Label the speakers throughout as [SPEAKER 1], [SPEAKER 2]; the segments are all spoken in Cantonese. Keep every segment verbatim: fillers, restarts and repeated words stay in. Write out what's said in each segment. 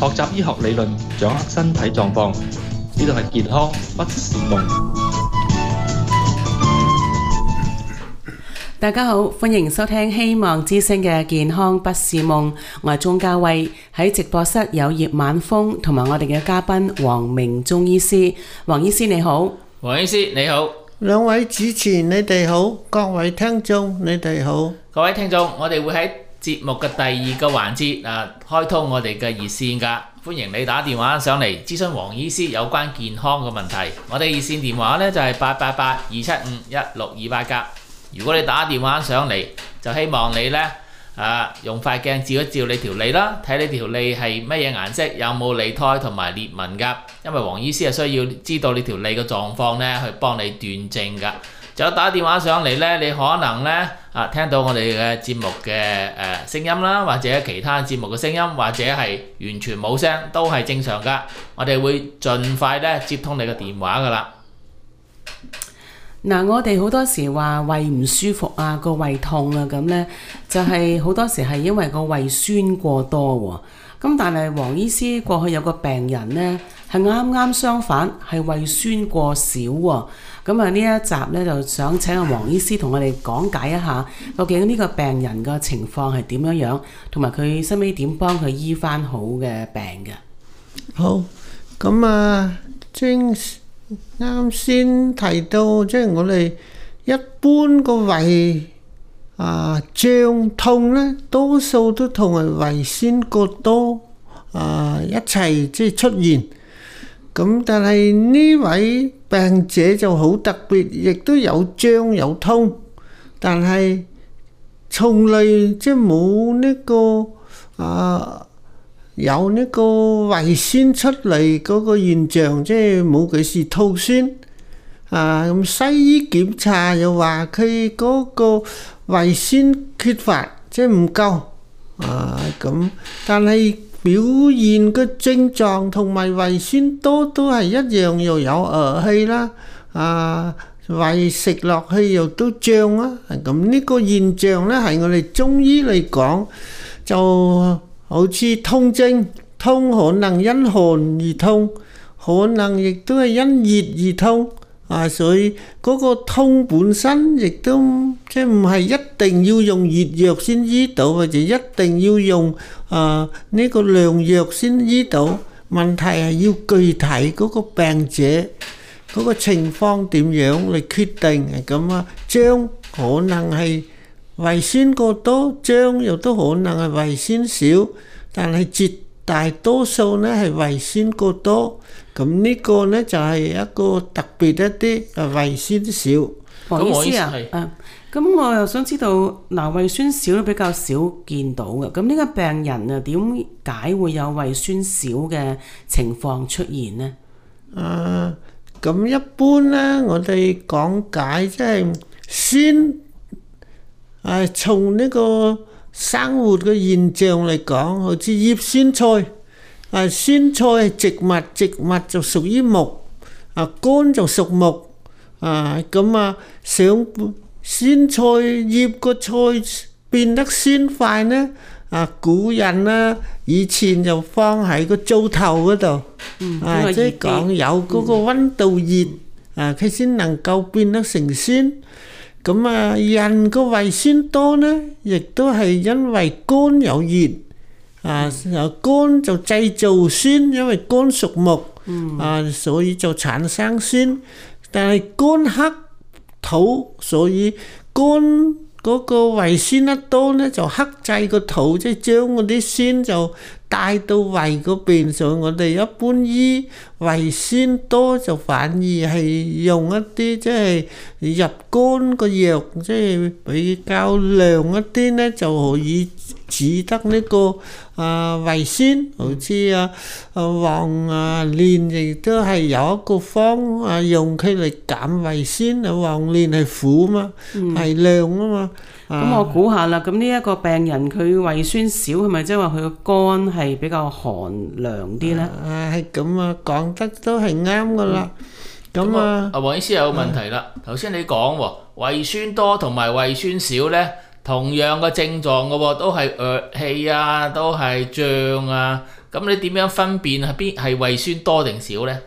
[SPEAKER 1] 學習醫學理論，掌握身體狀況。呢度係健康不是夢。
[SPEAKER 2] 大家好，歡迎收聽希望之聲嘅健康不是夢，我係鍾嘉慧，喺直播室有葉晚風同埋我哋嘅嘉賓黃明中醫師。黃醫師你好。
[SPEAKER 3] 黃醫師你好。
[SPEAKER 4] 兩位主持你哋好，各位聽眾你哋好。
[SPEAKER 3] 各位聽眾，我哋會喺節目嘅第二個環節啊，開通我哋嘅熱線㗎，歡迎你打電話上嚟諮詢黃醫師有關健康嘅問題。我哋熱線電話呢就係八八八二七五一六二八㗎。如果你打電話上嚟，就希望你呢啊用塊鏡照一照你條脷啦，睇你條脷係乜嘢顏色，有冇脷苔同埋裂紋㗎。因為黃醫師係需要知道你條脷嘅狀況呢，去幫你斷症㗎。仲有打電話上嚟呢，你可能呢啊聽到我哋嘅節目嘅誒聲音啦，或者其他節目嘅聲音，或者係完全冇聲，都係正常㗎。我哋會盡快呢接通你嘅電話㗎啦。
[SPEAKER 2] 嗱，我哋好多時話胃唔舒服啊，個胃痛啊，咁呢就係好多時係因為個胃酸過多喎。咁但係黃醫師過去有個病人呢，係啱啱相反，係胃酸過少喎。咁啊呢一集呢，就想請阿黃醫師同我哋講解一下，究竟呢個病人嘅情況係點樣樣，同埋佢收尾點幫佢醫翻好嘅病嘅。
[SPEAKER 4] 好，咁啊，正啱先提到，即係我哋一般個胃啊脹痛咧，多數都同係胃酸過多啊一齊即係出現。咁但係呢位病者就好特別，亦都有脹有痛，但係從來即係冇呢個啊。有呢個胃酸出嚟嗰個現象，即係冇幾時吐酸啊！咁西醫檢查又話佢嗰個胃酸缺乏，即係唔夠啊！咁但係表現嘅症狀同埋胃酸多都係一樣，又有惡氣啦，啊胃食落去又都脹啊！咁呢個現象咧，係我哋中醫嚟講就好似痛症，痛可能因寒而痛，可能亦都係因熱而痛啊！所以嗰個痛本身亦都即係唔係一定要用熱藥先醫到，或者一定要用啊呢個涼藥先醫到。問題係要具體嗰個病者嗰個情況點樣嚟決定係咁啊。脹可能係胃酸過多，脹又都可能係胃酸少，但係絕大多數呢係胃酸過多。咁呢個呢就係一個特別一啲啊胃酸少。
[SPEAKER 2] 黃醫師啊，啊咁我又想知道嗱，胃酸少都比較少見到嘅，咁呢個病人啊點解會有胃酸少嘅情況出現呢？
[SPEAKER 4] 啊，咁一般呢我哋講解即係酸。誒，從呢個生活嘅現象嚟講，好似葉酸菜，誒酸菜係植物，植物就屬於木，啊乾就屬木，啊咁啊想酸菜葉個菜變得酸快呢？啊古人啊以前就放喺個灶頭嗰度，嗯、啊即係講有嗰個溫度熱，嗯、啊佢先能夠變得成酸。咁啊，人個胃酸多呢，亦都係因為肝有熱，啊，肝就製造酸，因為肝屬木，啊，所以就產生酸。但係肝克土，所以肝嗰個胃酸一多呢，就克制個土，即係將嗰啲酸就帶到胃嗰邊。所以我哋一般醫胃酸多就反而係用一啲即係入肝個藥，即係比較涼一啲呢，就可以止得呢個啊胃酸。好似啊啊黃啊連亦都係有一個方啊用佢嚟減胃酸。啊黃連係苦嘛，係涼啊嘛。
[SPEAKER 2] 咁我估下啦，咁呢一個病人佢胃酸少，係咪即係話佢個肝係比較寒涼啲呢？
[SPEAKER 4] 啊，係咁啊，講得都係啱噶啦。咁啊，
[SPEAKER 3] 阿黃醫師有個問題啦。頭先你講喎，胃酸多同埋胃酸少呢，同樣嘅症狀嘅喎，都係惡氣啊，都係脹啊。 咁你點樣分辨係邊係胃酸多定少呢？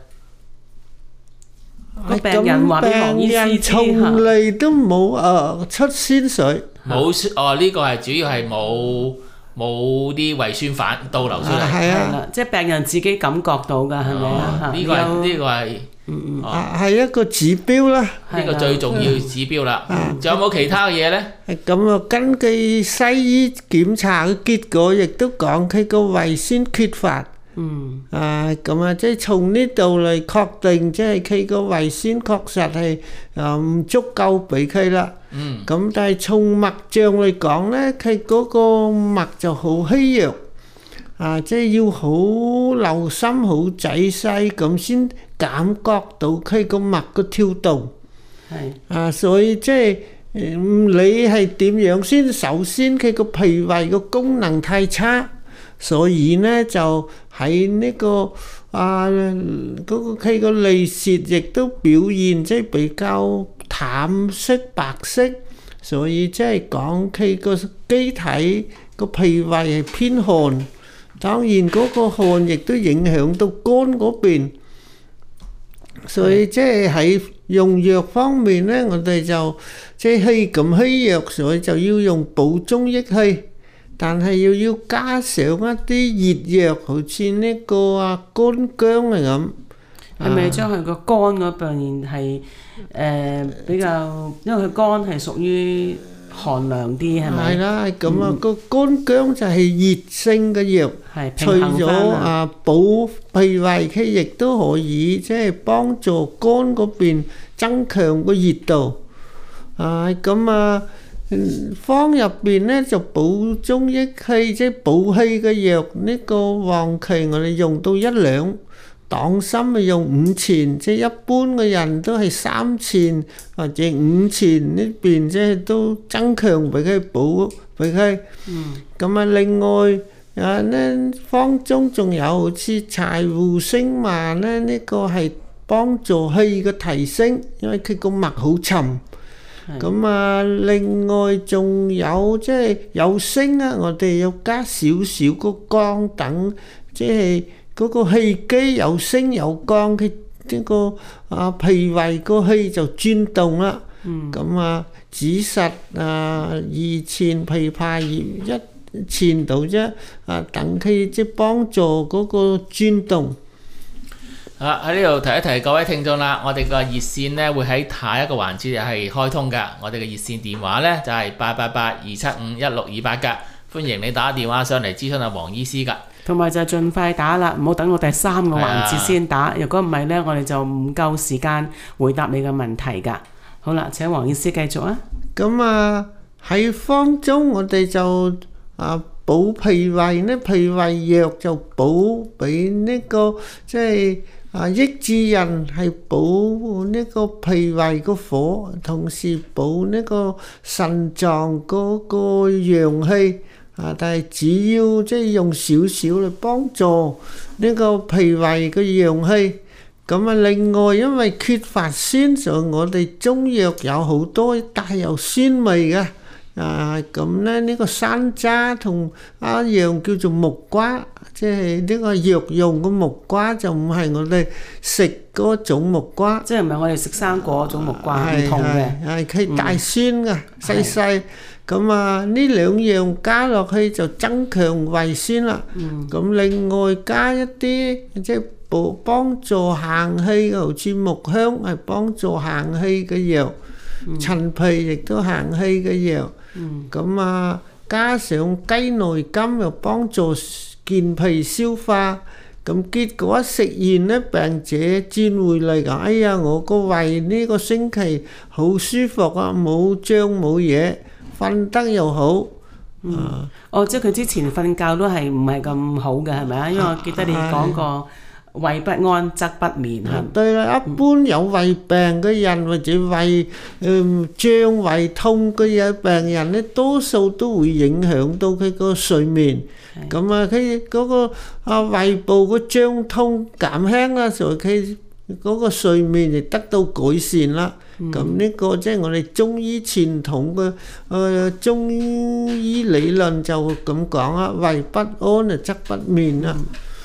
[SPEAKER 2] 個病人話俾黃醫師知，
[SPEAKER 4] 從嚟都冇誒出鮮水，
[SPEAKER 3] 冇哦，呢個係主要係冇冇啲胃酸反倒流出嚟，
[SPEAKER 4] 係啊，
[SPEAKER 2] 係啦，即係病人自己感覺到㗎，係咪啊？
[SPEAKER 3] 呢個係呢個係
[SPEAKER 4] 啊係一個指標啦。
[SPEAKER 3] 呢個最重要指標啦。仲有冇其他嘅嘢呢？
[SPEAKER 4] 咁啊，根據西醫檢查嘅結果，亦都講佢個胃酸缺乏。
[SPEAKER 2] 嗯。
[SPEAKER 4] 啊，咁啊，即係從呢度嚟確定，即係佢個胃酸確實係啊唔足夠俾佢啦。
[SPEAKER 3] 嗯。
[SPEAKER 4] 咁但係從脈象嚟講咧，佢嗰個脈就好虛弱。啊，即係要好留心、好仔細咁先感覺到佢個脈個跳動。
[SPEAKER 2] 係。
[SPEAKER 4] 啊，所以即係唔理係點樣先，首先佢個脾胃個功能太差，所以咧就喺呢個啊嗰個佢個脷舌亦都表現即係比較淡色白色，所以即係講佢個機體個脾胃係偏寒。當然嗰個寒亦都影響到肝嗰邊，所以即係喺用藥方面咧，我哋就即係氣咁虛弱，所以就要用補中益氣，但係又要加上一啲熱藥，好似呢個啊乾薑嚟咁。
[SPEAKER 2] 係咪將佢個肝嗰邊係誒比較，因為佢肝係屬於寒涼啲，係咪？
[SPEAKER 4] 係啦，咁啊個乾薑就係熱性嘅藥，除咗啊補脾胃，佢亦都可以即係幫助肝嗰邊增強個熱度。啊，咁啊方入邊咧就補中益氣，即係補氣嘅藥，呢個黃芪我哋用到一兩。黨參咪用五錢，即係一般嘅人都係三錢或者五錢呢邊，即係都增強俾佢補俾佢。咁啊，另外啊呢方中仲有好似柴胡星麻咧，呢個係幫助氣嘅提升，因為佢個脈好沉。咁啊，另外仲有即係有升啊，我哋要加少少個薑等，即係。嗰個氣機有升有降，佢呢個啊脾胃個氣就轉動啦。咁啊，子實啊二錢，枇杷葉一錢度啫。啊，等佢即係幫助嗰個轉動。
[SPEAKER 3] 啊，喺呢度提一提各位聽眾啦，我哋個熱線咧會喺下一個環節係開通㗎。我哋嘅熱線電話咧就係八八八二七五一六二八㗎，歡迎你打電話上嚟諮詢阿黃醫師㗎。
[SPEAKER 2] 同埋就係盡快打啦，唔好等到第三個環節先打。如果唔係呢，我哋就唔夠時間回答你嘅問題㗎。好啦，請黃醫師繼續啊。
[SPEAKER 4] 咁啊喺方中我哋就啊補脾胃呢，脾胃藥就補俾呢個即係啊益智人係補呢個脾胃個火，同時補呢個腎臟嗰個陽氣。啊！但係只要即係用少少嚟幫助呢個脾胃嘅陽氣，咁啊另外因為缺乏酸，所以我哋中藥有好多帶有酸味嘅。啊咁咧呢個山楂同一樣叫做木瓜，即係呢個藥用嘅木瓜就唔係我哋食嗰種木瓜，
[SPEAKER 2] 即係唔係我哋食生果嗰種木瓜，唔同嘅，
[SPEAKER 4] 係佢帶酸嘅，細細。咁啊，呢兩樣加落去就增強胃酸啦。咁、嗯、另外加一啲即係幫幫助行氣嘅，好似木香係幫助行氣嘅藥，嗯、陳皮亦都行氣嘅藥。咁、嗯、啊，加上雞內金又幫助健脾消化。咁結果一食完咧，病者轉回嚟講：哎呀，我個胃呢個星期好舒服啊，冇脹冇嘢。瞓得又好，
[SPEAKER 2] 嗯，啊、哦，即係佢之前瞓覺都係唔係咁好嘅，係咪啊？因為我記得你講過胃不安則不眠嚇。
[SPEAKER 4] 對啦，一般有胃病嘅人或者胃誒脹、胃痛嘅嘢病人咧，多數都會影響到佢個睡眠。咁啊，佢嗰個啊胃部個脹痛減輕啦，所以佢嗰個睡眠就得到改善啦。咁呢、嗯、個即係我哋中醫傳統嘅誒、呃、中醫理論就咁講啊，胃不安啊則不眠啊。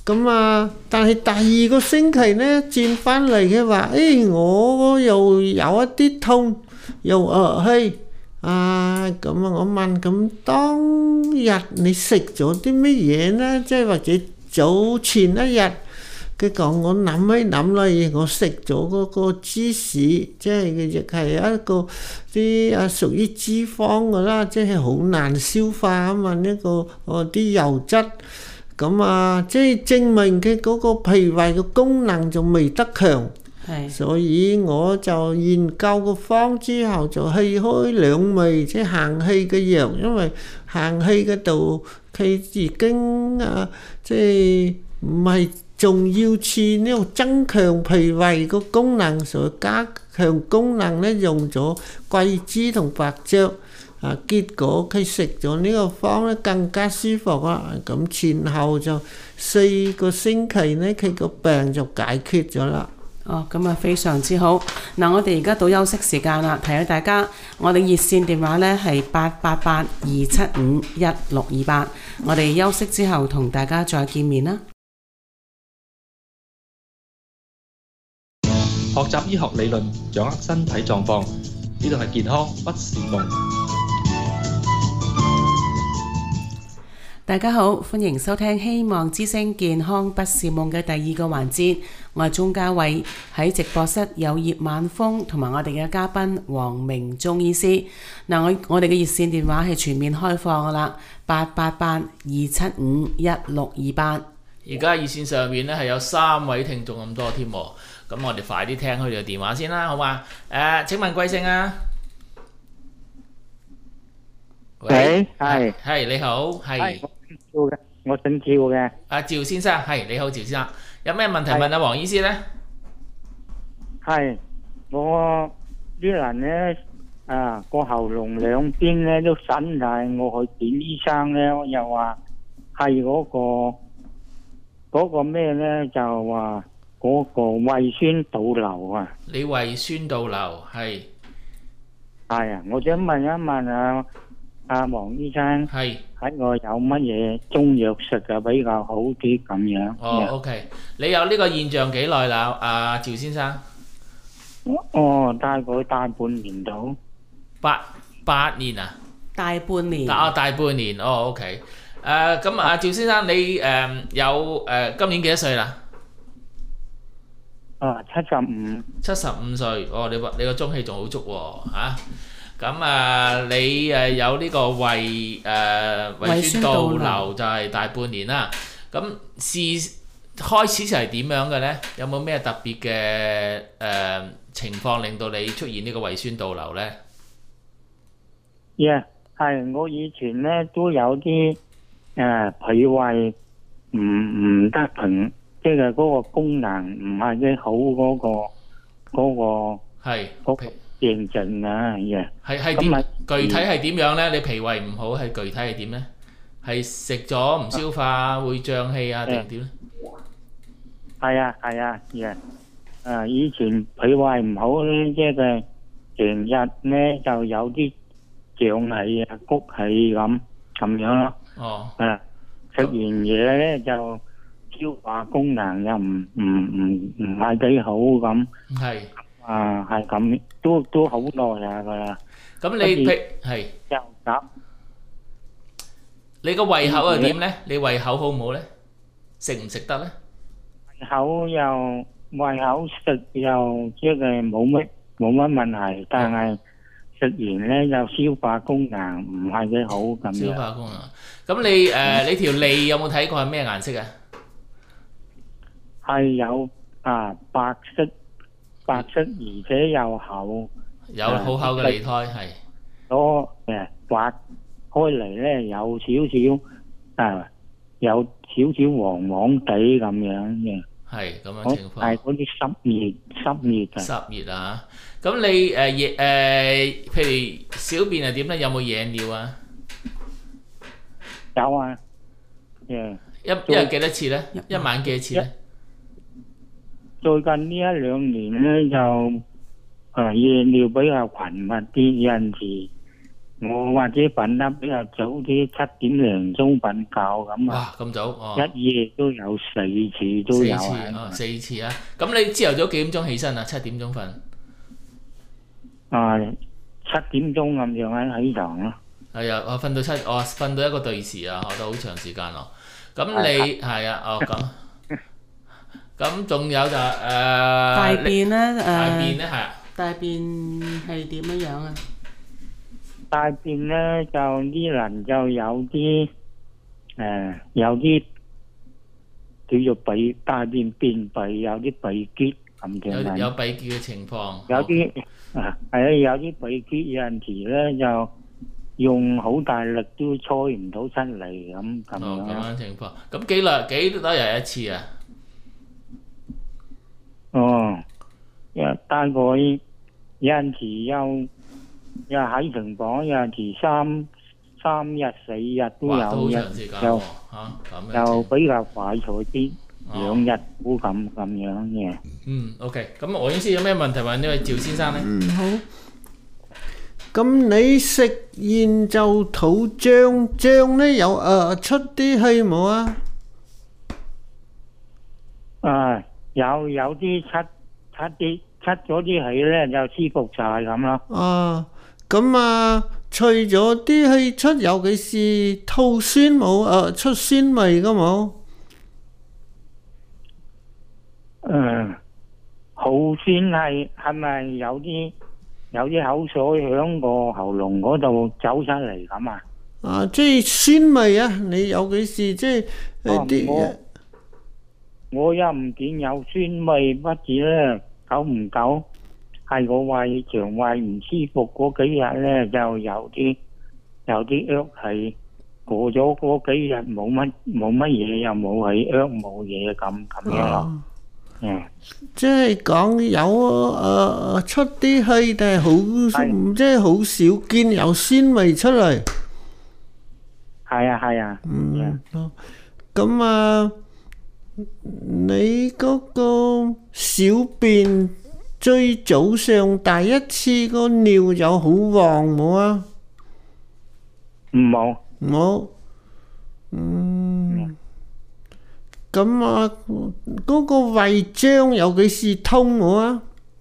[SPEAKER 4] 咁啊，但係第二個星期咧轉翻嚟嘅話，誒我又有一啲痛，又惡氣啊，咁啊我問咁當日你食咗啲乜嘢咧？即係或者早前一日。佢講我諗起諗嚟，我食咗嗰個芝士，即係亦係一個啲啊屬於脂肪噶啦，即係好難消化啊嘛。呢個哦啲油質，咁啊即係證明佢嗰個脾胃嘅功能就未得強，
[SPEAKER 2] 係，所
[SPEAKER 4] 以我就研究個方之後就去開兩味即係行氣嘅藥，因為行氣嗰度佢已經啊即係唔係。仲要似呢個增強脾胃個功能，所以加強功能咧用咗桂枝同白薑啊，結果佢食咗呢個方咧更加舒服啊！咁前後就四個星期咧，佢個病就解決咗啦。
[SPEAKER 2] 哦，咁啊非常之好。嗱，我哋而家到休息時間啦，提醒大家，我哋熱線電話咧係八八八二七五一六二八。我哋休息之後同大家再見面啦。
[SPEAKER 1] 學習醫學理論，掌握身體狀況，呢度係健康不是夢。
[SPEAKER 2] 大家好，歡迎收聽希望之聲健康不是夢嘅第二個環節。我係鍾嘉慧，喺直播室有葉晚風同埋我哋嘅嘉賓黃明中醫師。嗱，我我哋嘅熱線電話係全面開放噶啦，八八八二七五一六二八。
[SPEAKER 3] 而家熱線上面咧係有三位聽眾咁多添喎。咁我哋快啲聽佢哋嘅電話先啦，好嘛？誒、呃，請問貴姓啊？
[SPEAKER 5] 喂，係
[SPEAKER 3] 係你好，係。
[SPEAKER 5] 我姓趙嘅，我姓趙嘅。
[SPEAKER 3] 阿趙先生，係你好，趙先生，有咩問題問阿黃醫師咧？
[SPEAKER 5] 係我啲人咧啊，個喉嚨兩邊咧都伸晒，我去見醫生咧，又話係嗰個嗰個咩咧，就話。嗰個胃酸倒流啊！
[SPEAKER 3] 你胃酸倒流係
[SPEAKER 5] 係啊！我想問一問啊，阿黃醫生
[SPEAKER 3] 係
[SPEAKER 5] 喺我有乜嘢中藥食啊比較好啲咁樣？
[SPEAKER 3] 哦 ，OK，你有呢個現象幾耐啦？阿趙先生？
[SPEAKER 5] 哦，大概大半年到。
[SPEAKER 3] 八八年啊？
[SPEAKER 2] 大半年。
[SPEAKER 3] 啊，大半年哦 ，OK。誒，咁阿趙先生，你誒有誒今年幾多歲啦？
[SPEAKER 5] 啊，七十五，
[SPEAKER 3] 七十五歲，哦，你你個中氣仲好足喎，嚇！咁啊，你誒有呢個胃誒胃酸倒流就係大半年啦。咁事開始就係點樣嘅咧？有冇咩特別嘅誒情況令到你出現呢個胃酸倒流咧？
[SPEAKER 5] 呀，係我以前咧都有啲誒脾胃唔唔得平。即係嗰個功能唔係幾好嗰個嗰個係嗰個病症啊，係
[SPEAKER 3] 係係點？具體係點樣咧？你脾胃唔好係具體係點咧？係食咗唔消化會脹氣啊，定點咧？
[SPEAKER 5] 係啊係啊，係啊！以前脾胃唔好咧，即係成日咧就有啲脹氣啊、谷氣咁咁樣咯。哦，啊，食完嘢咧就。消化功能又唔唔唔唔係幾好咁，係啊係咁，都都好耐啊噶啦。
[SPEAKER 3] 咁你譬係
[SPEAKER 5] 又咁，
[SPEAKER 3] 你個胃口係點咧？你胃口好唔好咧？食唔食得咧？
[SPEAKER 5] 胃口又胃口食又即係冇乜冇乜問題，但係食完咧又消化功能唔係幾好咁樣。
[SPEAKER 3] 消化功能，咁你誒你條脷有冇睇過係咩顏色啊？
[SPEAKER 5] 係有啊，白色白色而且又厚，
[SPEAKER 3] 有好厚嘅脷苔係。
[SPEAKER 5] 嗰誒刮開嚟咧有少少啊，有少少黃黃地咁樣嘅。係咁樣情況。係嗰啲濕熱濕熱啊。濕熱啊！咁你誒夜誒，譬如小便係點咧？有冇夜尿啊？有啊。誒。一一日幾多次咧？一晚幾多次咧？最近呢一兩年咧就誒夜尿比較頻密啲，有陣時我或者瞓得比較早啲，七點零鐘瞓覺咁啊。
[SPEAKER 3] 哇，咁早哦！
[SPEAKER 5] 一夜都有四次都有
[SPEAKER 3] 四次哦，四次啊！咁你朝頭早幾點鐘起身啊？七點鐘瞓。
[SPEAKER 5] 啊，七點鐘咁樣喺起床咯。
[SPEAKER 3] 係啊，我瞓到七，我瞓到一個對時啊，學到好長時間咯。咁你係啊，哦咁。咁仲有就誒
[SPEAKER 2] 大便咧誒，
[SPEAKER 3] 大便咧係啊，
[SPEAKER 2] 大便係點樣樣啊？
[SPEAKER 5] 大便咧就啲人就有啲誒有啲叫做閉大便便秘，有啲閉結咁
[SPEAKER 3] 有
[SPEAKER 5] 樣。
[SPEAKER 3] 有閉結嘅情況。
[SPEAKER 5] 有啲啊係啊，有啲閉結有陣時咧就用好大力都搓唔到出嚟咁咁
[SPEAKER 3] 哦，咁
[SPEAKER 5] 樣。
[SPEAKER 3] 樣情況。咁幾耐幾多日一次啊？
[SPEAKER 5] 哦，一大概有陣時又又喺情房，有陣時三三日四日都
[SPEAKER 3] 哇，都好
[SPEAKER 5] 有，
[SPEAKER 3] 長時間
[SPEAKER 5] 又
[SPEAKER 3] 喎嚇，咁樣
[SPEAKER 5] 又
[SPEAKER 3] 情
[SPEAKER 5] 比較快脆啲，
[SPEAKER 3] 哦
[SPEAKER 5] 兩日都咁咁樣嘅。
[SPEAKER 3] 嗯，OK。咁何醫師有咩問題問呢位趙先生咧？
[SPEAKER 4] 嗯，好。咁你食完就肚脹脹咧，有誒出啲氣冇啊？
[SPEAKER 5] 啊，有有啲出出啲出咗啲氣咧，就舒服晒咁咯。
[SPEAKER 4] 啊，咁啊，除咗啲氣出，尤其是吐酸冇誒出酸味噶冇？
[SPEAKER 5] 嗯，好酸係係咪有啲有啲口水響個喉嚨嗰度走出嚟咁啊？
[SPEAKER 4] 啊，即係酸味啊！你尤其是即係誒啲
[SPEAKER 5] 我我又唔見有酸味，不止咧，久唔久係個胃腸胃唔舒服嗰幾日咧，就有啲有啲噏氣，過咗嗰幾日冇乜冇乜嘢，又冇氣噏冇嘢咁咁樣咯。
[SPEAKER 4] 啊
[SPEAKER 5] 嗯，
[SPEAKER 4] 即係講有誒出啲氣，但係好
[SPEAKER 5] 係
[SPEAKER 4] 即係好少見有酸味出嚟。
[SPEAKER 5] 係啊係啊。
[SPEAKER 4] 嗯，好咁啊，你嗰個小便最早上第一次個尿有好黃冇啊？
[SPEAKER 5] 冇。
[SPEAKER 4] 冇。嗯。咁啊，嗰個胃脹尤其是痛冇啊？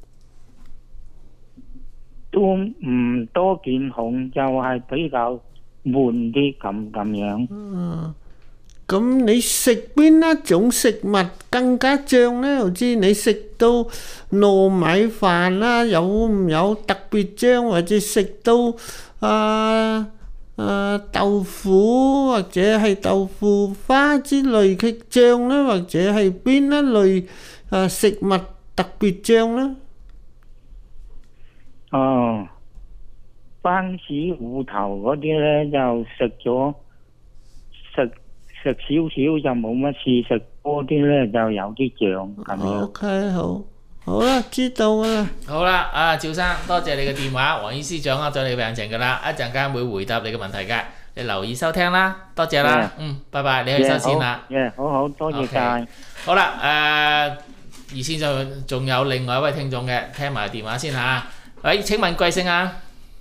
[SPEAKER 5] 都唔多見紅，就係比較悶啲咁咁樣。
[SPEAKER 4] 嗯，咁你食邊一種食物更加脹呢？好似你食到糯米飯啦，有唔有特別脹？或者食到啊啊豆腐或者係豆腐花之類嘅醬呢？或者係邊一類啊食物特別脹呢？
[SPEAKER 5] 哦，番薯芋頭嗰啲咧就食咗食食少少就冇乜事，食多啲咧就有啲脹咁樣。
[SPEAKER 4] OK，好，好啦，知道啦。
[SPEAKER 3] 好啦，啊趙生，多謝你嘅電話，黃醫師掌握咗你嘅病情㗎啦，一陣間會回答你嘅問題嘅，你留意收聽啦，多謝啦，嗯，拜拜，你去收線啦。
[SPEAKER 5] 耶，好好，多謝晒。
[SPEAKER 3] 好啦，誒，熱線就仲有另外一位聽眾嘅，聽埋電話先嚇。喂，請問貴姓啊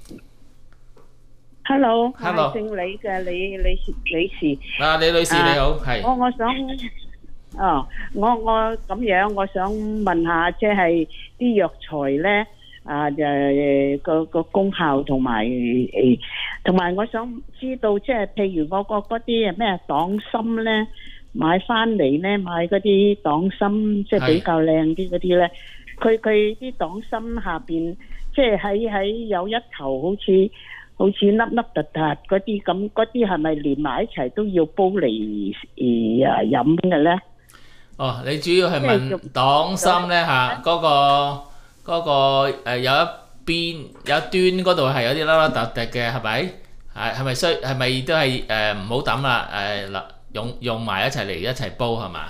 [SPEAKER 6] ？Hello，
[SPEAKER 3] Hello
[SPEAKER 6] 係姓李嘅李李女士。
[SPEAKER 3] 啊，李女士你好，係。
[SPEAKER 6] 我我想，哦，我我咁樣，我想問下，即係啲藥材咧，啊誒個個功效同埋誒，同埋我想知道，即係譬如我個嗰啲咩黨參咧，買翻嚟咧，買嗰啲黨參，即係比較靚啲嗰啲咧，佢佢啲黨參下邊。即係喺喺有一頭好似好似粒粒突突嗰啲咁，嗰啲係咪連埋一齊都要煲嚟誒啊飲嘅咧？
[SPEAKER 3] 哦，你主要係問黨參咧嚇，嗰個嗰個誒有一邊有一端嗰度係有啲粒粒突突嘅係咪？係係咪需係咪都係誒唔好抌啦？誒嗱用用埋一齊嚟一齊煲係嘛？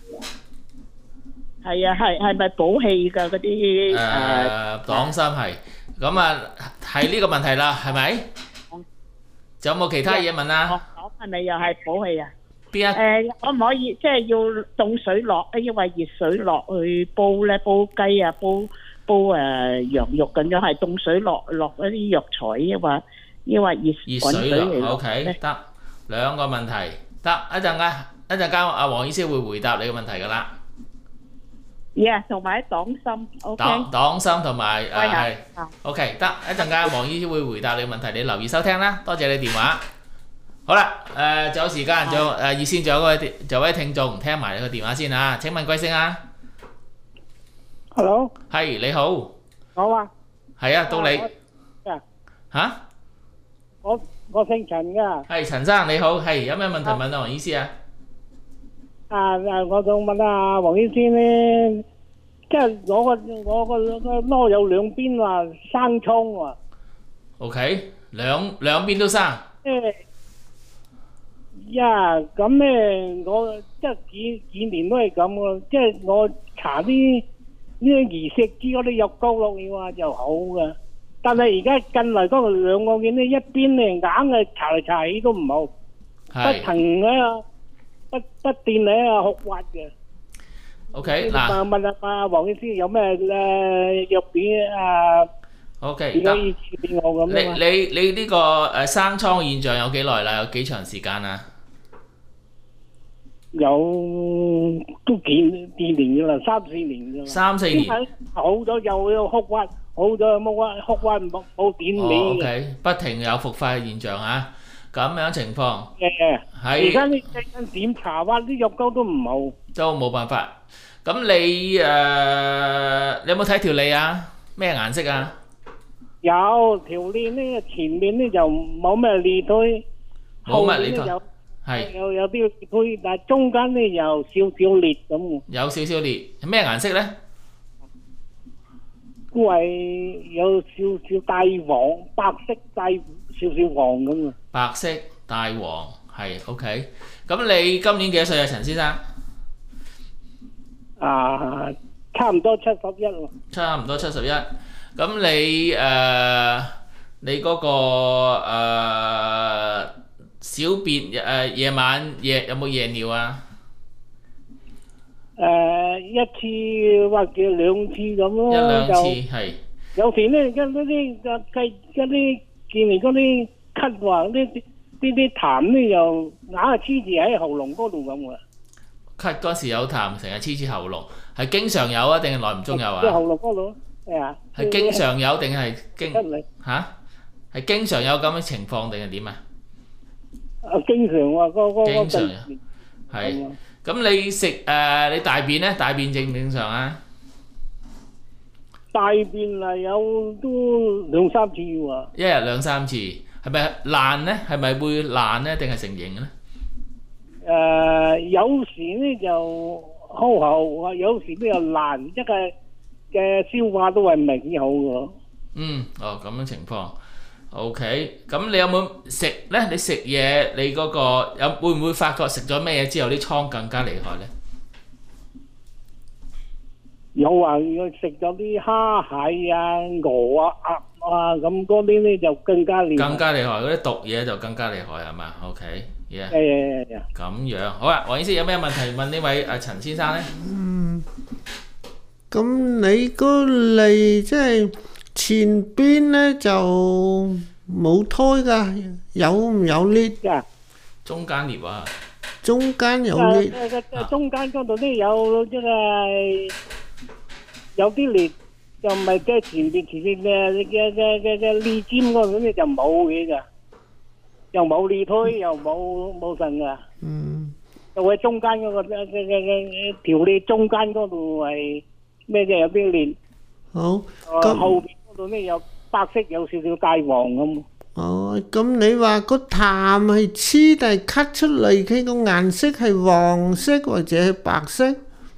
[SPEAKER 6] 係啊，係係咪補氣㗎嗰啲？
[SPEAKER 3] 誒黨參係咁啊，係呢個問題啦，係咪？仲有冇其他嘢問啊？
[SPEAKER 6] 黨係咪又係補氣啊？
[SPEAKER 3] 邊一？
[SPEAKER 6] 誒可唔可以即係要凍水落咧？因為熱水落去煲咧，煲雞啊，煲煲誒羊肉咁樣係凍水落落嗰啲藥材，抑或因為熱
[SPEAKER 3] 熱
[SPEAKER 6] 滾
[SPEAKER 3] 水涼
[SPEAKER 6] 水嚟落
[SPEAKER 3] ，OK
[SPEAKER 6] 咧。
[SPEAKER 3] 得兩個問題，得一陣間一陣間阿黃醫師會回答你嘅問題㗎啦。
[SPEAKER 6] Yeah，同埋黨心，OK。
[SPEAKER 3] 黨黨心同埋誒
[SPEAKER 6] 喂下
[SPEAKER 3] 係 OK 得一陣間黃醫師會回答你嘅問題，你留意收聽啦。多謝你電話。好啦，誒仲有時間，仲有誒熱線仲有個仲有位聽眾聽埋你個電話先啊。請問貴姓啊？
[SPEAKER 7] Hello，
[SPEAKER 3] 係你好，
[SPEAKER 7] 我啊，
[SPEAKER 3] 係啊，到你
[SPEAKER 7] 啊，
[SPEAKER 3] 嚇，
[SPEAKER 7] 我我姓陳噶。
[SPEAKER 3] 係陳生你好，係有咩問題問啊黃醫師啊？
[SPEAKER 7] 啊啊，我想問下黃醫師咧，即係我個我個個籮有兩邊話生瘡喎。
[SPEAKER 3] OK，兩兩邊都生。
[SPEAKER 7] 誒呀，咁咧我即係幾幾年都係咁喎，即係我搽啲呢啲儀食之嗰啲藥膏落去話就好噶，但係而家近嚟嗰個兩個見咧一邊咧硬係搽嚟搽去都唔好，不停咧不不斷咧哭滑嘅。
[SPEAKER 3] OK 嗱，
[SPEAKER 7] 問下阿黃醫師有咩誒藥片啊？
[SPEAKER 3] OK
[SPEAKER 7] 點可以處理我咁啊？
[SPEAKER 3] 你你你呢個誒生瘡現象有幾耐啦？有幾長時間啊？
[SPEAKER 7] 有都幾幾年噶啦，三四年㗎啦。
[SPEAKER 3] 三四年。
[SPEAKER 7] 好咗又有哭滑，好咗又冇啊，哭滑冇冇點
[SPEAKER 3] 哦
[SPEAKER 7] 尾。
[SPEAKER 3] ，OK，不停有復發嘅現象啊，咁樣情況。
[SPEAKER 7] 誒，
[SPEAKER 3] 係
[SPEAKER 7] 而家呢點搽哇啲藥膏都唔好。
[SPEAKER 3] 都冇辦法。咁你誒，你有冇睇條脷啊？咩顏色啊？
[SPEAKER 7] 有條鏈咧，前面咧就冇咩裂推，
[SPEAKER 3] 冇乜裂推
[SPEAKER 7] 後面咧有
[SPEAKER 3] 係
[SPEAKER 7] 有有啲裂推，但係中間咧有少少裂咁。
[SPEAKER 3] 有少少裂，係咩顏色咧？
[SPEAKER 7] 都係有少少帶黃，白色帶少少黃咁啊。
[SPEAKER 3] 白色帶黃係 OK。咁你今年幾多歲啊，陳先生？
[SPEAKER 7] 啊，差唔多七十一喎。
[SPEAKER 3] 差唔多七十一。咁你誒你嗰個誒小便誒夜晚夜有冇夜尿啊？
[SPEAKER 7] 誒一次或者兩次咁咯。
[SPEAKER 3] 一兩次
[SPEAKER 7] 就
[SPEAKER 3] 係。
[SPEAKER 7] 有時咧，嗰嗰啲嘅計嗰啲見嚟嗰啲咳話，呢啲呢啲痰咧又硬係黐住喺喉嚨嗰度咁啊！
[SPEAKER 3] 咳嗰時有痰，成日黐住喉嚨，係經常有啊，定係耐唔中有啊？
[SPEAKER 7] 即係喉嚨嗰度，係啊。
[SPEAKER 3] 係經常有定係經
[SPEAKER 7] 出嚟
[SPEAKER 3] 嚇？係經常有咁嘅情況定係點啊？
[SPEAKER 7] 啊，經常話嗰嗰嗰
[SPEAKER 3] 經常
[SPEAKER 7] 陣
[SPEAKER 3] 係。咁你食誒你大便咧？大便正唔正常啊？
[SPEAKER 7] 大便啊有都兩三次喎。
[SPEAKER 3] 一日兩三次，係咪爛咧？係咪會爛咧？定係成型嘅咧？
[SPEAKER 7] 誒有時咧就好厚啊，有時都有爛，即係嘅消化都係唔係幾好嘅。
[SPEAKER 3] 嗯，哦咁樣情況，OK。咁你有冇食咧？你食嘢，你嗰個有會唔會發覺食咗咩嘢之後啲瘡更加厲害咧？
[SPEAKER 7] 有話要食咗啲蝦蟹啊、鵝啊、鴨啊咁嗰啲咧就更加厲害。
[SPEAKER 3] 更加厲害，嗰啲毒嘢就更加厲害係嘛 ？OK，yeah。
[SPEAKER 7] 係係係。
[SPEAKER 3] 咁樣好啊，黃醫師有咩問題問呢位阿陳先生咧？
[SPEAKER 4] 嗯，咁你個脷即係前邊咧就冇胎噶，有唔有裂
[SPEAKER 7] 㗎？
[SPEAKER 3] 中間裂啊！
[SPEAKER 4] 中間有裂。
[SPEAKER 7] 誒誒中間嗰度咧有即係有啲裂，就唔係即係前邊前邊嘅嘅嘅嘅嘅脷尖嗰度咧就冇嘢㗎，又冇裂推，又冇冇腎㗎。
[SPEAKER 4] 嗯。
[SPEAKER 7] 就喺中間嗰個嘅嘅嘅條脷中間嗰度係咩啫？有啲裂。
[SPEAKER 4] 好。
[SPEAKER 7] 咁後邊嗰度咧有白色，有少少帶黃咁。
[SPEAKER 4] 哦，咁你話個痰係黐定係咳出嚟，佢個顏色係黃色或者係白色？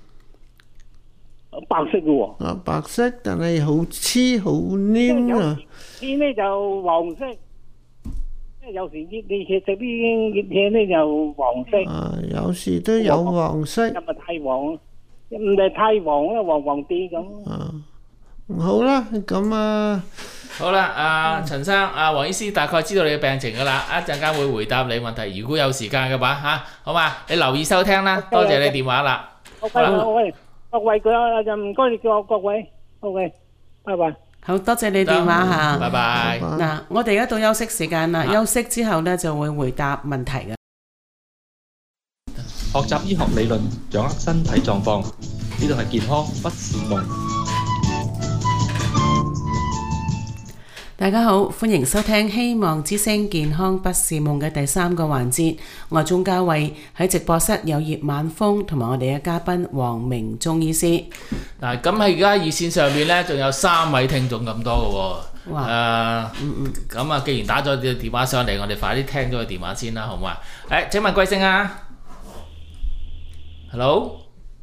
[SPEAKER 7] 白色嘅喎。
[SPEAKER 4] 啊，白色，但係好黐好黏啊！
[SPEAKER 7] 啲咧就黃色，即係有時啲你食啲熱嘢咧就黃色。
[SPEAKER 4] 啊，有時都有黃色。
[SPEAKER 7] 又咪太黃，唔係太黃啦，黃黃啲咁。
[SPEAKER 4] 啊，好啦，咁啊。
[SPEAKER 3] 好啦，阿陳生，阿黃醫師大概知道你嘅病情噶啦，一陣間會回答你問題。如果有時間嘅話嚇，好嘛？你留意收聽啦，多謝你電話啦。
[SPEAKER 7] 好啦，各位，各位佢就唔該你叫我各位，OK，拜拜。
[SPEAKER 2] 好多謝你電話嚇，
[SPEAKER 3] 拜拜。
[SPEAKER 2] 嗱，我哋而家到休息時間啦，休息之後呢就會回答問題嘅。
[SPEAKER 1] 學習醫學理論，掌握身體狀況，呢度係健康不是夢。
[SPEAKER 2] 大家好，歡迎收聽希望之聲健康不是夢嘅第三個環節。我係鍾嘉慧，喺直播室有葉晚風同埋我哋嘅嘉賓黃明中醫師。
[SPEAKER 3] 嗱，咁喺而家熱線上面咧，仲有三位聽眾咁多嘅喎。哇！誒、呃，嗯嗯，咁啊，既然打咗啲電話上嚟，我哋快啲聽咗個電話先啦，好唔好啊？誒，請問貴姓啊 ？Hello，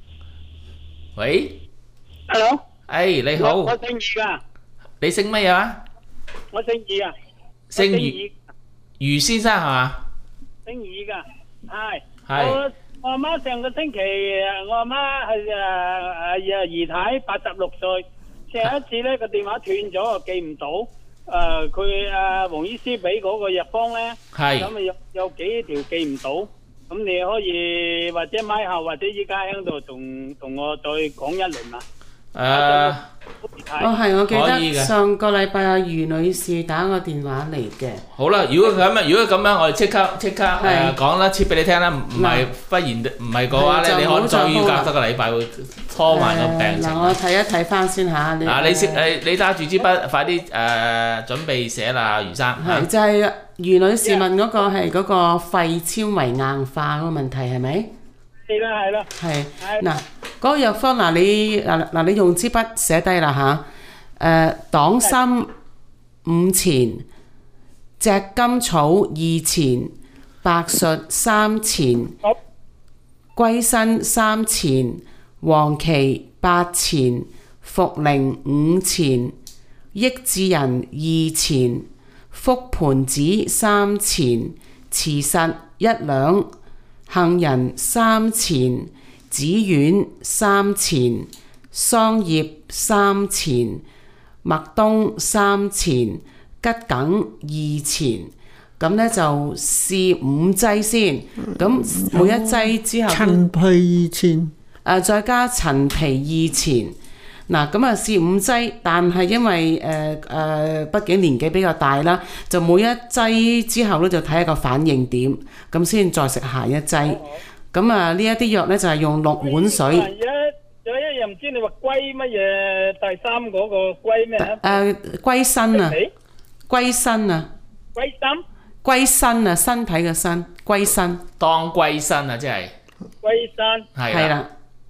[SPEAKER 3] 喂
[SPEAKER 7] ，Hello，
[SPEAKER 3] 誒、哎，你好，
[SPEAKER 7] 我姓余噶，
[SPEAKER 3] 你姓乜嘢啊？
[SPEAKER 7] 我姓余啊，
[SPEAKER 3] 姓余，余先生係嘛？
[SPEAKER 7] 姓余噶，係。
[SPEAKER 3] 係。
[SPEAKER 7] 我我阿媽上個星期，我阿媽係誒誒姨太，八十六歲。上一次咧個電話斷咗，記唔到。誒，佢誒黃醫師俾嗰個藥方咧，
[SPEAKER 3] 係。
[SPEAKER 7] 咁啊有有幾條記唔到，咁你可以或者咪後或者依家喺度同同我再講一輪啊。
[SPEAKER 3] 誒。
[SPEAKER 2] 哦，係，我記得上個禮拜阿余女士打個電話嚟嘅。
[SPEAKER 3] 好啦，如果咁樣，如果咁樣，我哋即刻即刻誒講啦，切俾你聽啦。唔係忽然唔係嘅話咧，你可能再要隔多個禮拜會拖埋個病情。
[SPEAKER 2] 嗱，我睇一睇翻先嚇。
[SPEAKER 3] 嗱，你先誒，你揸住支筆，快啲誒準備寫啦，余生。
[SPEAKER 2] 係就係余女士問嗰個係嗰個肺纖維硬化嗰個問題係咪？
[SPEAKER 7] 係啦，係啦。
[SPEAKER 2] 係嗱，嗰個藥方嗱，你嗱嗱你用支筆寫低啦嚇。誒，黨參五錢，隻甘草二錢，白術三錢，歸身三錢，黃芪八錢，茯苓五錢，益智仁二錢，覆盆子三錢，慈實一兩，杏仁三錢，紫苑三錢，桑葉三錢，麥冬三錢，桔梗二錢，咁咧就試五劑先。咁每一劑之後，
[SPEAKER 4] 陳皮二錢，
[SPEAKER 2] 誒再加陳皮二錢。嗱，咁啊試五劑，但係因為誒誒、呃，畢竟年紀比較大啦，就每一劑之後咧就睇下個反應點，咁先再食下一劑。咁啊呢一啲藥咧就係用六碗水。
[SPEAKER 7] 有一樣唔知你話龜乜嘢第三嗰個龜咩啊？
[SPEAKER 2] 誒龜身啊，龜身啊，
[SPEAKER 7] 龜身，
[SPEAKER 2] 龜身啊，身體嘅身，龜身。
[SPEAKER 3] 當龜身啊，即係。
[SPEAKER 7] 龜身。
[SPEAKER 2] 係啦。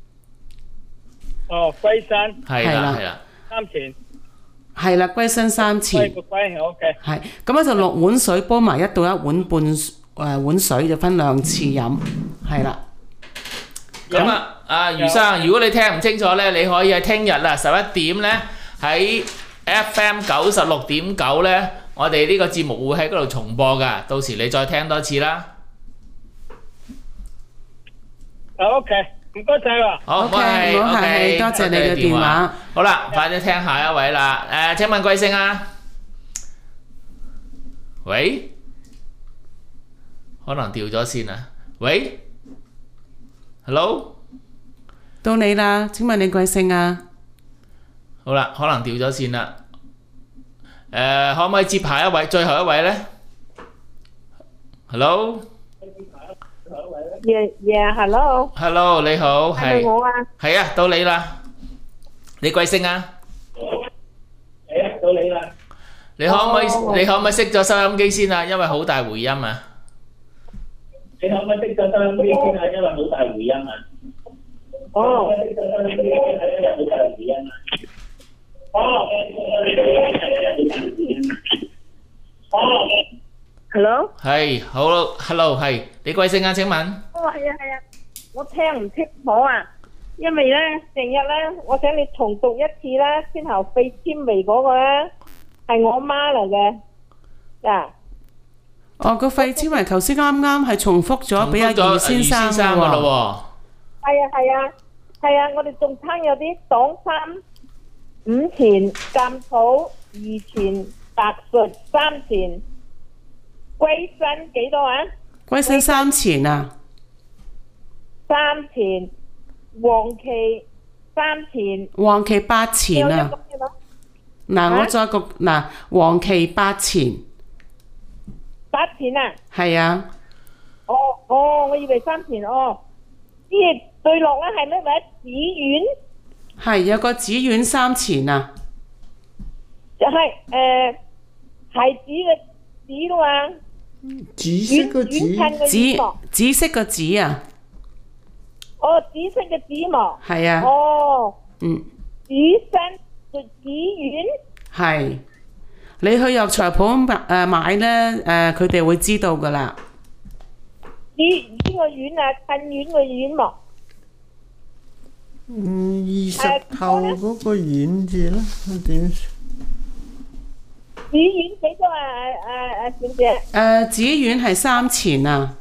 [SPEAKER 7] 哦，龜身。
[SPEAKER 3] 係啦，係啦。
[SPEAKER 7] 三錢。
[SPEAKER 2] 係啦，龜身三錢。
[SPEAKER 7] 龜個龜係 OK。
[SPEAKER 2] 係，咁咧就六碗水煲埋一到一碗半誒碗水，就分兩次飲，係啦。
[SPEAKER 3] 咁啊，阿余生，如果你聽唔清楚咧，你可以喺聽日啦十一點咧喺 F M 九十六點九咧，我哋呢個節目會喺嗰度重播噶，到時你再聽多次啦。
[SPEAKER 7] O K，唔該晒喎。
[SPEAKER 3] 好，唔該，
[SPEAKER 2] 唔好客氣，多謝你嘅電話。
[SPEAKER 3] 好啦，快啲聽下一位啦。誒，請問貴姓啊？喂？可能掉咗線啊？喂？Hello，
[SPEAKER 2] 到你啦，請問你貴姓啊？
[SPEAKER 3] 好啦，可能掉咗線啦。誒、呃，可唔可以接下一位，最後一位咧 ？Hello，
[SPEAKER 8] Yeah yeah hello。
[SPEAKER 3] Hello， 你好，係。
[SPEAKER 8] 係咪我啊？
[SPEAKER 3] 係啊，到你啦。你貴姓啊？
[SPEAKER 7] 係啊，到你啦。
[SPEAKER 3] 你可唔可以？
[SPEAKER 8] 哦、
[SPEAKER 3] 你可唔可以熄咗收音機先啊？因為好大回音啊。
[SPEAKER 7] 你可唔可以熄咗收音機先啊？因為好大回音啊！
[SPEAKER 8] 哦。
[SPEAKER 7] 哦。哦。
[SPEAKER 8] Hello。
[SPEAKER 3] 係，好 ，Hello， 係，你貴姓啊？請問？
[SPEAKER 8] 哦，係啊，係啊，我聽唔清楚啊，因為咧成日咧，我想你重讀一次啦，先後肺纖維嗰個咧係我媽嚟嘅，嗱。
[SPEAKER 2] 哦，個肺纖維頭先啱啱係重複咗俾阿余先生嘅喎。
[SPEAKER 8] 係啊係啊係啊！我哋仲撐有啲黨參五錢，甘草二錢，白術三錢，龜身幾多啊？
[SPEAKER 2] 龜身三錢啊！
[SPEAKER 8] 三錢，黃芪三錢。
[SPEAKER 2] 黃芪八錢啊！ 嗱，我再個嗱，黃芪八錢，
[SPEAKER 8] 八錢啊？
[SPEAKER 2] 係啊，
[SPEAKER 8] 哦哦，我以為三錢哦。啲對落咧係咩話？紫丸
[SPEAKER 2] 係有個紫丸三錢啊，
[SPEAKER 8] 就係誒係紫嘅紫咯嘛。
[SPEAKER 4] 紫色個紫，
[SPEAKER 2] 紫紫色個紫啊，
[SPEAKER 8] 哦，紫色嘅紫膜。
[SPEAKER 2] 係啊，
[SPEAKER 8] 哦，
[SPEAKER 2] 嗯，
[SPEAKER 8] 紫身嘅紫丸。
[SPEAKER 2] 係，你去藥材鋪買誒買咧誒，佢哋會知道噶啦。
[SPEAKER 8] 紫邊個丸啊？噴丸個丸膜。
[SPEAKER 4] 嗯，二十頭嗰個丸字啦，點？
[SPEAKER 8] 紫丸幾多啊？誒誒誒，小姐。
[SPEAKER 2] 誒紫丸係三錢啊。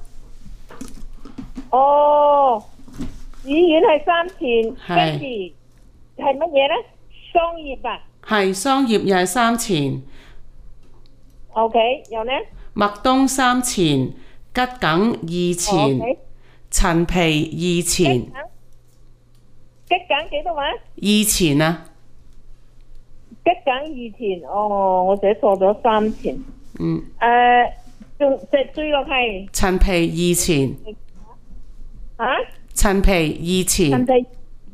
[SPEAKER 8] 哦，紫丸係三錢，
[SPEAKER 2] 係
[SPEAKER 8] 跟住係乜嘢咧？桑葉啊。
[SPEAKER 2] 係桑葉又係三錢。
[SPEAKER 8] OK，有咧？
[SPEAKER 2] 麥冬三錢，桔梗二錢，陳皮二錢。
[SPEAKER 8] 桔梗幾多話？
[SPEAKER 2] 二錢啊。
[SPEAKER 8] 桔梗二錢，哦，我寫錯咗三錢。
[SPEAKER 2] 嗯。
[SPEAKER 8] 誒，仲最最落係
[SPEAKER 2] 陳皮二錢。
[SPEAKER 8] 啊？
[SPEAKER 2] 陳皮二錢。
[SPEAKER 8] 陳皮。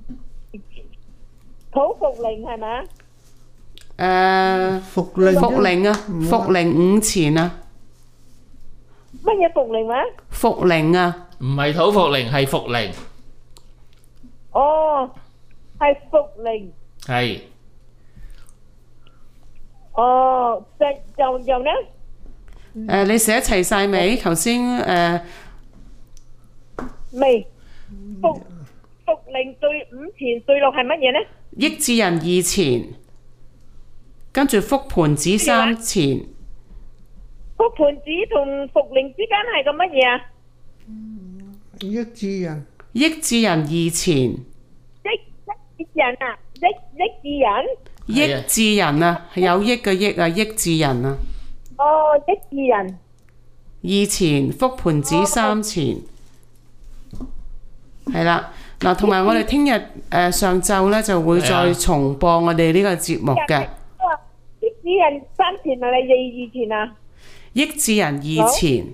[SPEAKER 8] 土茯苓係咪啊？
[SPEAKER 2] 誒。
[SPEAKER 4] 茯苓。
[SPEAKER 2] 茯苓啊，茯苓五錢啊。
[SPEAKER 8] 乜嘢茯苓話？
[SPEAKER 2] 茯苓啊。
[SPEAKER 3] 唔係土茯苓，係茯苓。
[SPEAKER 8] 哦，係茯苓。
[SPEAKER 3] 係。
[SPEAKER 8] 哦，就就就咧？
[SPEAKER 2] 誒，你寫齊晒未？頭先誒。
[SPEAKER 8] 未。茯茯苓對五錢對落係乜嘢咧？
[SPEAKER 2] 益智仁二錢，跟住覆盆子三錢。
[SPEAKER 8] 覆盆子同茯苓之間係個乜嘢啊？
[SPEAKER 4] 益智仁。
[SPEAKER 2] 益智仁二錢。
[SPEAKER 8] 益益智仁啊！益益智仁。
[SPEAKER 2] 益智仁啊，係有益嘅益啊，益智仁啊。
[SPEAKER 8] 哦，益智仁。
[SPEAKER 2] 二錢，覆盆子三錢。係啦，嗱，同埋我哋聽日誒上晝咧就會再重播我哋呢個節目嘅。
[SPEAKER 8] 益智仁三錢係你二二錢啊？
[SPEAKER 2] 益智仁二錢。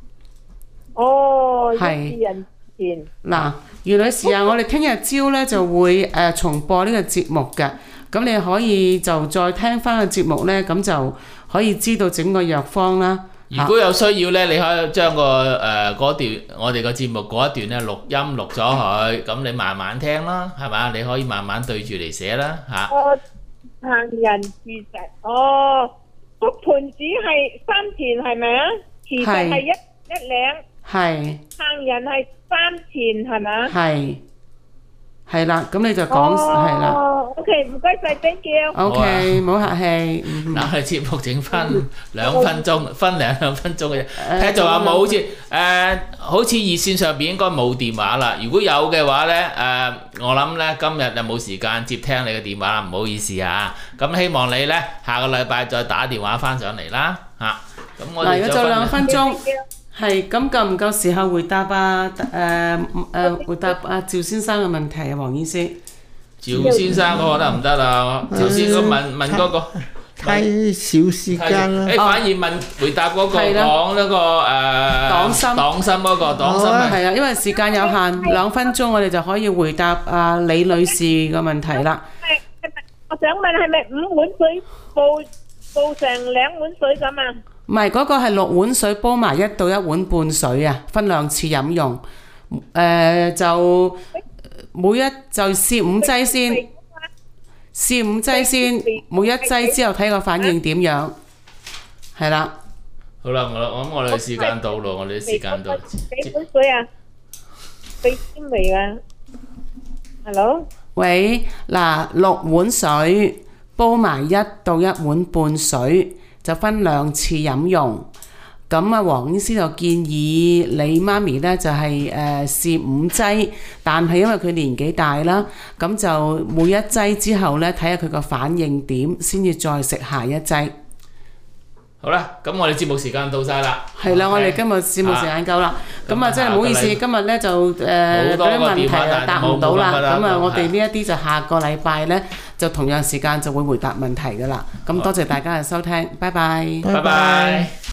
[SPEAKER 8] 哦，
[SPEAKER 2] 係
[SPEAKER 8] 益智仁錢。
[SPEAKER 2] 嗱，余女士啊，我哋聽日朝咧就會誒重播呢個節目嘅，咁你可以就再聽翻個節目咧，咁就可以知道整個藥方啦。
[SPEAKER 3] 如果有需要咧，你可以將個誒嗰段我哋個節目嗰一段咧錄音錄咗佢，咁你慢慢聽啦，係嘛？你可以慢慢對住嚟寫啦嚇。
[SPEAKER 8] 哦，行人其實哦，覆盆子係三錢係咪啊？其實係一一兩。
[SPEAKER 2] 係。
[SPEAKER 8] 行人係三錢係咪啊？
[SPEAKER 2] 係。係啦，咁你就講係啦。
[SPEAKER 8] 哦 ，OK，唔該晒 ，thank you。
[SPEAKER 2] OK，唔好客氣。
[SPEAKER 3] 嗱，我哋節目整翻兩分鐘，分兩兩分鐘嘅啫。睇仲有冇好似誒，好似熱線上邊應該冇電話啦。如果有嘅話咧，誒，我諗咧今日就冇時間接聽你嘅電話啦，唔好意思啊。咁希望你咧下個禮拜再打電話翻上嚟啦，嚇。咁我哋
[SPEAKER 2] 就兩分鐘。係，咁夠唔夠時候回答啊？誒誒，回答阿趙先生嘅問題啊，黃醫師。
[SPEAKER 3] 趙先生嗰個得唔得啊？趙先生問問嗰個。
[SPEAKER 4] 太少時間啦。
[SPEAKER 3] 誒，反而問回答嗰個講嗰個誒。黨心。黨心嗰個黨心啊。
[SPEAKER 2] 係啊，因為時間有限，兩分鐘我哋就可以回答阿李女士嘅問題啦。
[SPEAKER 8] 係係咪？我想問係咪五碗水煲煲成兩碗水咁啊？
[SPEAKER 2] 唔係，嗰個係六碗水煲埋一到一碗半水啊，分兩次飲用。誒就每一就試五劑先，試五劑先，每一劑之後睇個反應點樣，係啦。
[SPEAKER 3] 好啦，我我諗我哋時間到咯，我哋時間到。
[SPEAKER 8] 幾碗水啊？俾鮮味啊 ！Hello。
[SPEAKER 2] 喂，嗱，六碗水煲埋一到一碗半水。就分兩次飲用，咁啊黃醫師就建議你媽咪呢就係誒試五劑，但係因為佢年紀大啦，咁就每一劑之後呢睇下佢個反應點，先至再食下一劑。
[SPEAKER 3] 好啦，咁我哋節目時間到晒啦。
[SPEAKER 2] 係啦，我哋今日節目時間夠啦，咁啊真係唔好意思，今日呢就誒嗰啲問題啊答唔到啦，咁啊我哋呢一啲就下個禮拜呢就同樣時間就會回答問題㗎啦。咁多謝大家嘅收聽，拜拜。
[SPEAKER 3] 拜拜。